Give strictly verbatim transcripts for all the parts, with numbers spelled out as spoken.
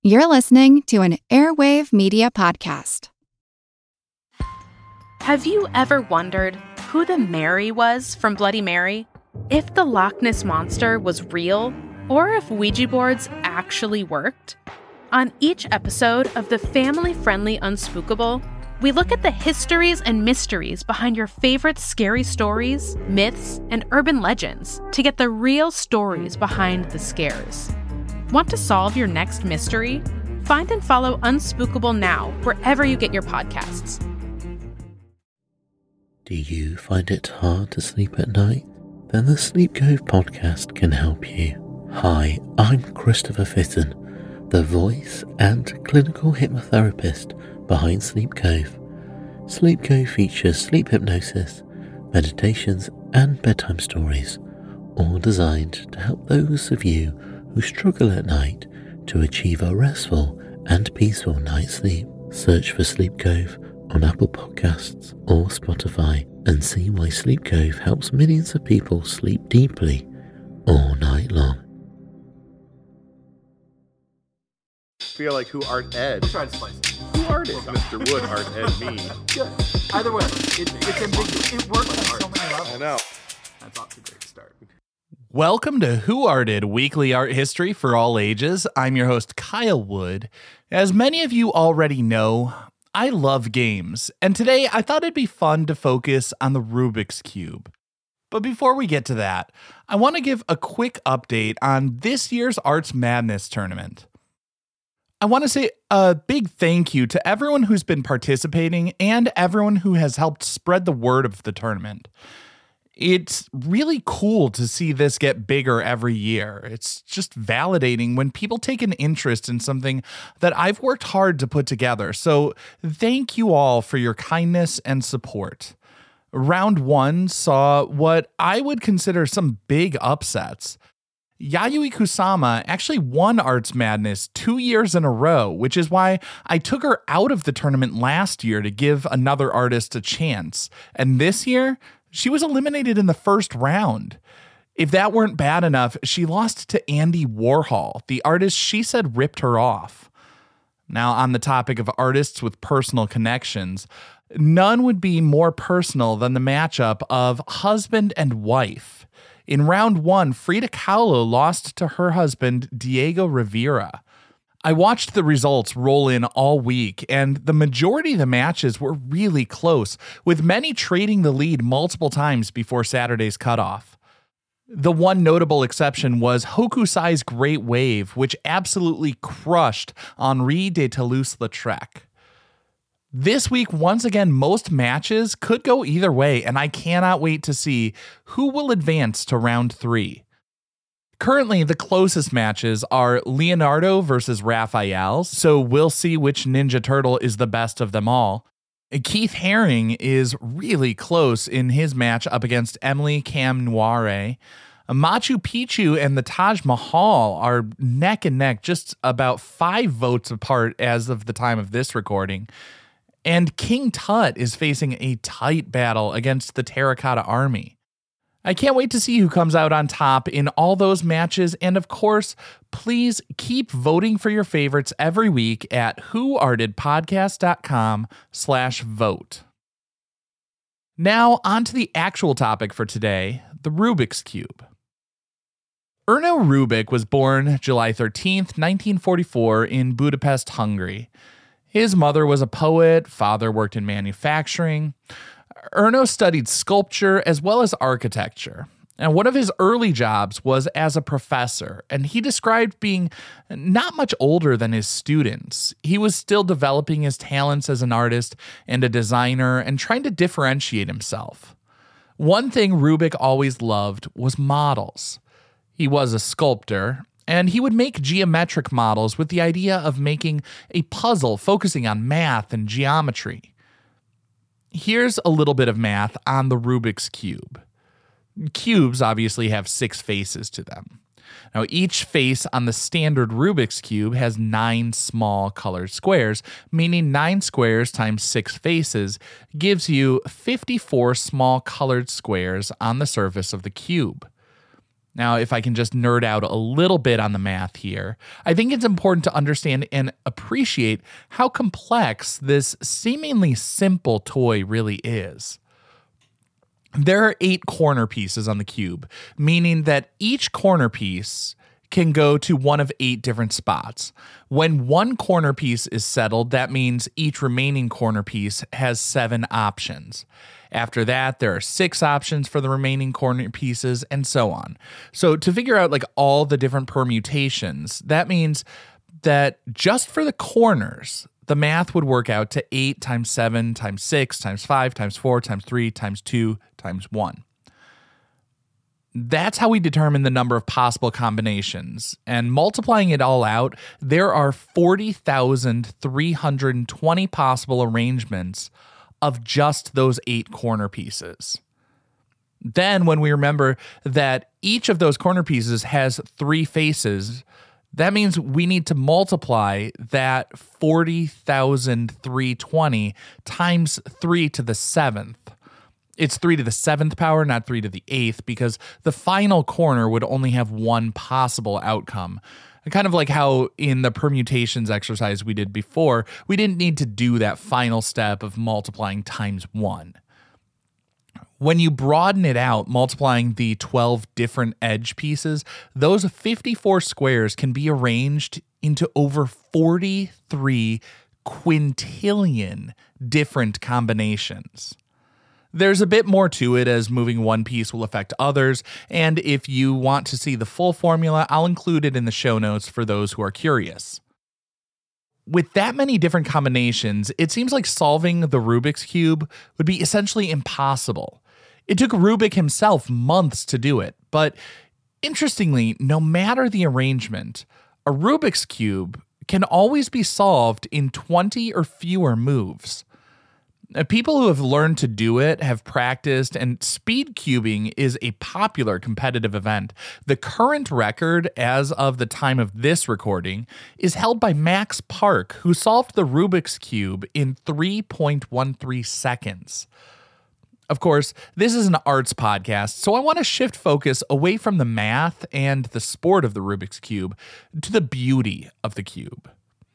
You're listening to an Airwave Media Podcast. Have you ever wondered who the Mary was from Bloody Mary? If the Loch Ness Monster was real, or if Ouija boards actually worked? On each episode of the family-friendly Unspookable, we look at the histories and mysteries behind your favorite scary stories, myths, and urban legends to get the real stories behind the scares. Want to solve your next mystery? Find and follow Unspookable now, wherever you get your podcasts. Do you find it hard to sleep at night? Then the Sleep Cove podcast can help you. Hi, I'm Christopher Fitton, the voice and clinical hypnotherapist behind Sleep Cove. Sleep Cove features sleep hypnosis, meditations, and bedtime stories, all designed to help those of you who struggle at night to achieve a restful and peaceful night's sleep. Search for Sleep Cove on Apple Podcasts or Spotify and see why Sleep Cove helps millions of people sleep deeply all night long. Feel like who art Ed? Try to slice it. Who art Ed? Mister Wood art Ed me. Good. Either way, it, it's ambiguous. It works on so many levels. I know. That's off to a great start. Welcome to Who Arted, weekly art history for all ages. I'm your host, Kyle Wood. As many of you already know, I love games, and today I thought it'd be fun to focus on the Rubik's Cube. But before we get to that, I want to give a quick update on this year's Arts Madness tournament. I want to say a big thank you to everyone who's been participating and everyone who has helped spread the word of the tournament. It's really cool to see this get bigger every year. It's just validating when people take an interest in something that I've worked hard to put together. So thank you all for your kindness and support. Round one saw what I would consider some big upsets. Yayoi Kusama actually won Arts Madness two years in a row, which is why I took her out of the tournament last year to give another artist a chance. And this year, she was eliminated in the first round. If that weren't bad enough, she lost to Andy Warhol, the artist she said ripped her off. Now, on the topic of artists with personal connections, none would be more personal than the matchup of husband and wife. In round one, Frida Kahlo lost to her husband, Diego Rivera. I watched the results roll in all week, and the majority of the matches were really close, with many trading the lead multiple times before Saturday's cutoff. The one notable exception was Hokusai's Great Wave, which absolutely crushed Henri de Toulouse-Lautrec. This week, once again, most matches could go either way, and I cannot wait to see who will advance to round three. Currently, the closest matches are Leonardo versus Raphael, so we'll see which Ninja Turtle is the best of them all. Keith Haring is really close in his match up against Emily Cam Noire. Machu Picchu and the Taj Mahal are neck and neck, just about five votes apart as of the time of this recording. And King Tut is facing a tight battle against the Terracotta Army. I can't wait to see who comes out on top in all those matches, and of course, please keep voting for your favorites every week at whoartedpodcast.com slash vote. Now, on to the actual topic for today, the Rubik's Cube. Erno Rubik was born July thirteenth, nineteen forty-four in Budapest, Hungary. His mother was a poet, father worked in manufacturing. Erno studied sculpture as well as architecture, and one of his early jobs was as a professor, and he described being not much older than his students. He was still developing his talents as an artist and a designer and trying to differentiate himself. One thing Rubik always loved was models. He was a sculptor, and he would make geometric models with the idea of making a puzzle focusing on math and geometry. Here's a little bit of math on the Rubik's Cube. Cubes obviously have six faces to them. Now, each face on the standard Rubik's Cube has nine small colored squares, meaning nine squares times six faces gives you fifty-four small colored squares on the surface of the cube. Now, if I can just nerd out a little bit on the math here, I think it's important to understand and appreciate how complex this seemingly simple toy really is. There are eight corner pieces on the cube, meaning that each corner piece can go to one of eight different spots. When one corner piece is settled, that means each remaining corner piece has seven options. After that, there are six options for the remaining corner pieces, and so on. So to figure out like all the different permutations, that means that just for the corners, the math would work out to eight times seven times six times five times four times three times two times one. That's how we determine the number of possible combinations. And multiplying it all out, there are forty thousand three hundred twenty possible arrangements of just those eight corner pieces. Then when we remember that each of those corner pieces has three faces, that means we need to multiply that forty thousand three hundred twenty times three to the seventh. It's three to the seventh power, not three to the eighth, because the final corner would only have one possible outcome. Kind of like how in the permutations exercise we did before, we didn't need to do that final step of multiplying times one. When you broaden it out, multiplying the twelve different edge pieces, those fifty-four squares can be arranged into over forty-three quintillion different combinations. There's a bit more to it, as moving one piece will affect others, and if you want to see the full formula, I'll include it in the show notes for those who are curious. With that many different combinations, it seems like solving the Rubik's Cube would be essentially impossible. It took Rubik himself months to do it, but interestingly, no matter the arrangement, a Rubik's Cube can always be solved in twenty or fewer moves. People who have learned to do it have practiced, and speed cubing is a popular competitive event. The current record, as of the time of this recording, is held by Max Park, who solved the Rubik's Cube in three point one three seconds. Of course, this is an arts podcast, so I want to shift focus away from the math and the sport of the Rubik's Cube to the beauty of the cube.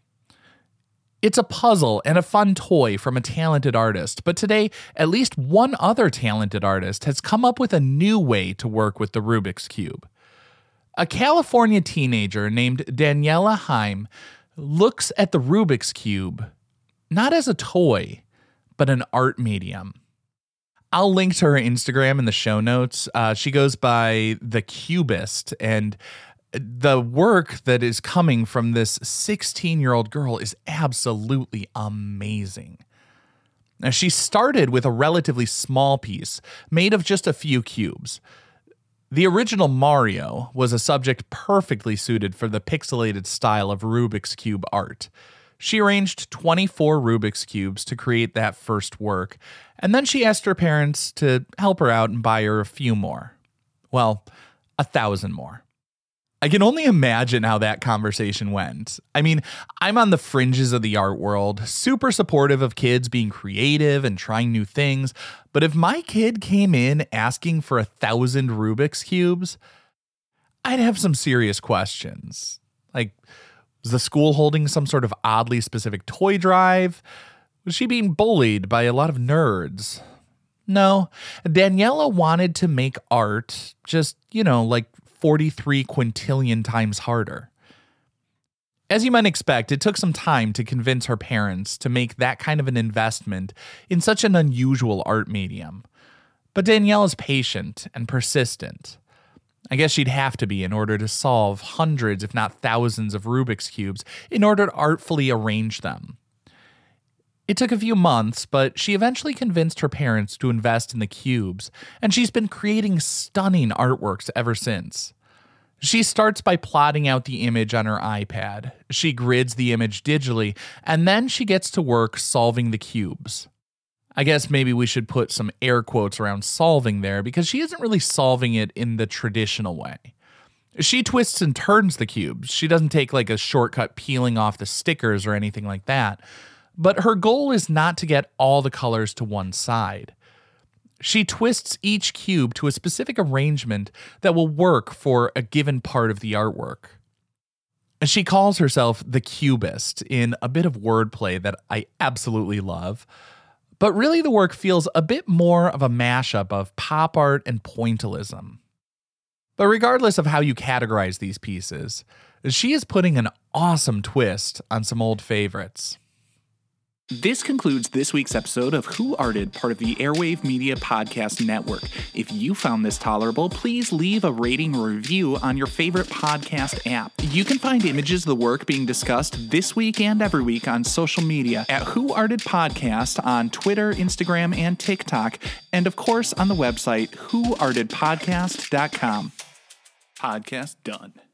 It's a puzzle and a fun toy from a talented artist, but today, at least one other talented artist has come up with a new way to work with the Rubik's Cube. A California teenager named Daniela Haim looks at the Rubik's Cube not as a toy, but an art medium. I'll link to her Instagram in the show notes. Uh, she goes by The Cubist, and the work that is coming from this sixteen-year-old girl is absolutely amazing. Now, she started with a relatively small piece made of just a few cubes. The original Mario was a subject perfectly suited for the pixelated style of Rubik's Cube art. She arranged twenty-four Rubik's Cubes to create that first work, and then she asked her parents to help her out and buy her a few more. Well, a thousand more. I can only imagine how that conversation went. I mean, I'm on the fringes of the art world, super supportive of kids being creative and trying new things. But if my kid came in asking for a thousand Rubik's Cubes, I'd have some serious questions. Like, was the school holding some sort of oddly specific toy drive? Was she being bullied by a lot of nerds? No, Daniela wanted to make art just, you know, like forty-three quintillion times harder. As you might expect, it took some time to convince her parents to make that kind of an investment in such an unusual art medium. But Daniela's patient and persistent. I guess she'd have to be in order to solve hundreds, if not thousands, of Rubik's Cubes in order to artfully arrange them. It took a few months, but she eventually convinced her parents to invest in the cubes, and she's been creating stunning artworks ever since. She starts by plotting out the image on her iPad. She grids the image digitally, and then she gets to work solving the cubes. I guess maybe we should put some air quotes around solving there, because she isn't really solving it in the traditional way. She twists and turns the cubes. She doesn't take like a shortcut peeling off the stickers or anything like that. But her goal is not to get all the colors to one side. She twists each cube to a specific arrangement that will work for a given part of the artwork. She calls herself the Cubist in a bit of wordplay that I absolutely love. But really the work feels a bit more of a mashup of pop art and pointillism. But regardless of how you categorize these pieces, she is putting an awesome twist on some old favorites. This concludes this week's episode of Who Arted, part of the Airwave Media Podcast Network. If you found this tolerable, please leave a rating or review on your favorite podcast app. You can find images of the work being discussed this week and every week on social media at Who Arted Podcast on Twitter, Instagram, and TikTok, and of course on the website who arted podcast dot com. Podcast done.